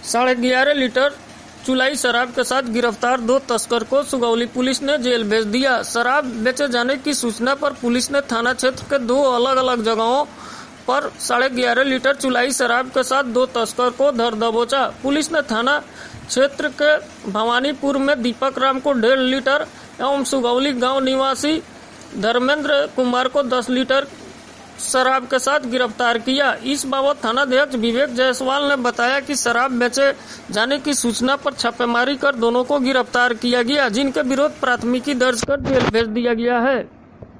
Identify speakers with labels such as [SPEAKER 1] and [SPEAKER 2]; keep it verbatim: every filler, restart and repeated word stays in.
[SPEAKER 1] साढ़े ग्यारह लीटर चुलाई शराब के साथ गिरफ्तार दो तस्कर को सुगौली पुलिस ने जेल भेज दिया। शराब बेचे जाने की सूचना पर पुलिस ने थाना क्षेत्र के दो अलग अलग जगहों पर साढ़े ग्यारह लीटर चुलाई शराब के साथ दो तस्कर को धर दबोचा। पुलिस ने थाना क्षेत्र के भवानीपुर में दीपक राम को डेढ़ लीटर एवं सुगौली गांव निवासी धर्मेंद्र कुमार को दस लीटर शराब के साथ गिरफ्तार किया। इस बाबत थानाध्यक्ष विवेक जायसवाल ने बताया कि शराब बेचे जाने की सूचना पर छापेमारी कर दोनों को गिरफ्तार किया गया, जिनके विरुद्ध प्राथमिकी दर्ज कर जेल भेज दिया गया है।